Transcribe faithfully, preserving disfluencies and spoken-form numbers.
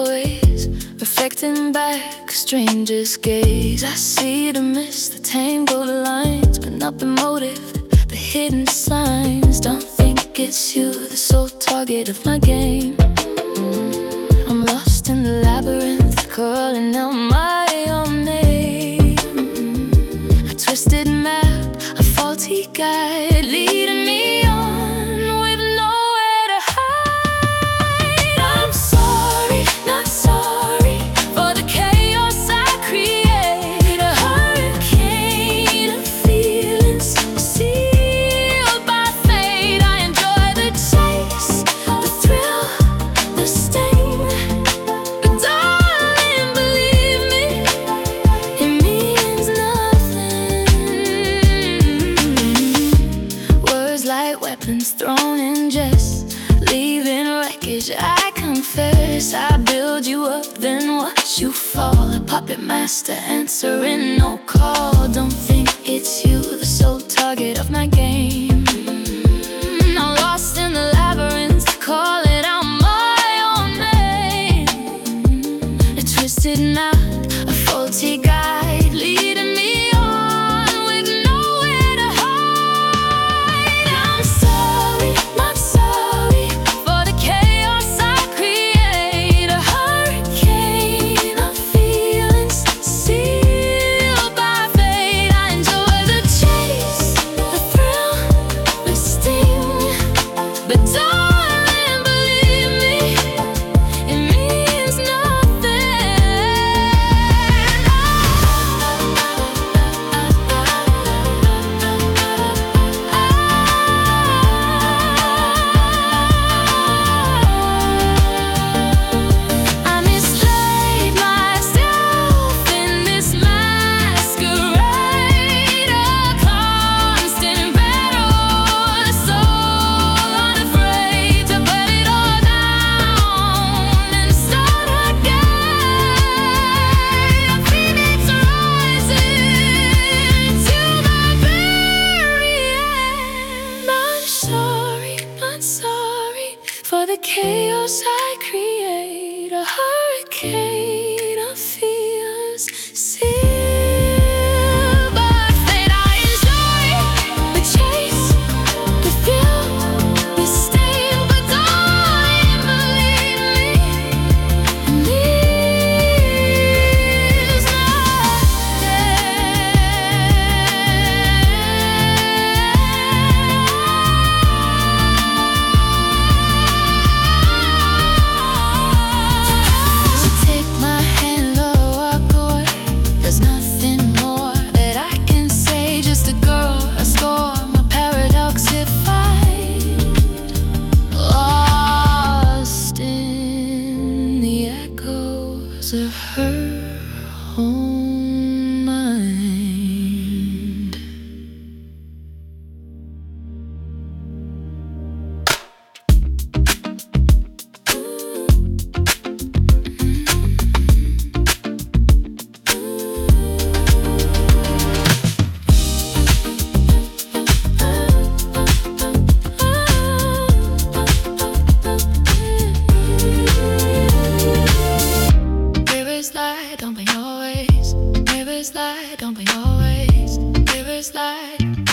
ways, reflecting back a stranger's gaze. I see the mist, the tangled lines, but not the motive, the hidden signs. Don't think it's you, the sole target of my game. I'm lost in the labyrinth, calling out my own name. A twisted map, a faulty guide, leading me on with nowhere to hide. I'm sorry, not sorry for the chaos I create. A hurricane of feelings sealed by fate. I enjoy the chase, the thrill, the sting, but darling, believe me, it means nothing. Words like weapons thrown in jest, leaving wreckage. I confess, I build you up, then watch you fall. A puppet master answering no call. Don't think it's you, the sole target of my game. I'm lost in the labyrinth, calling out my own name. A twisted knot, a faulty guide, leading me on with nowhere to hide. I'm sorry, not sorry for the chaos I create. A hurricane of feelings sealed by fate. I enjoy the chase, the thrill, the sting, but darling, believe me, it means nothing. I mislaid myself in this masquerade, a constant battle, a soul unafraid to put it all down and start again. A phoenix rising to the very end. I'm sorry, not sorry for the chaos I create. A hurricane of fears sealed by fate. I enjoy the chase, the thrill, the sting, but darling, believe me, it means nothing. So take my hand or walk away. There's nothing more that I can say. Just a girl, a storm, a paradoxified, lost in the echoes of her own mind. Rivers lie, don't be always. Rivers lie, don't be always. Rivers lie.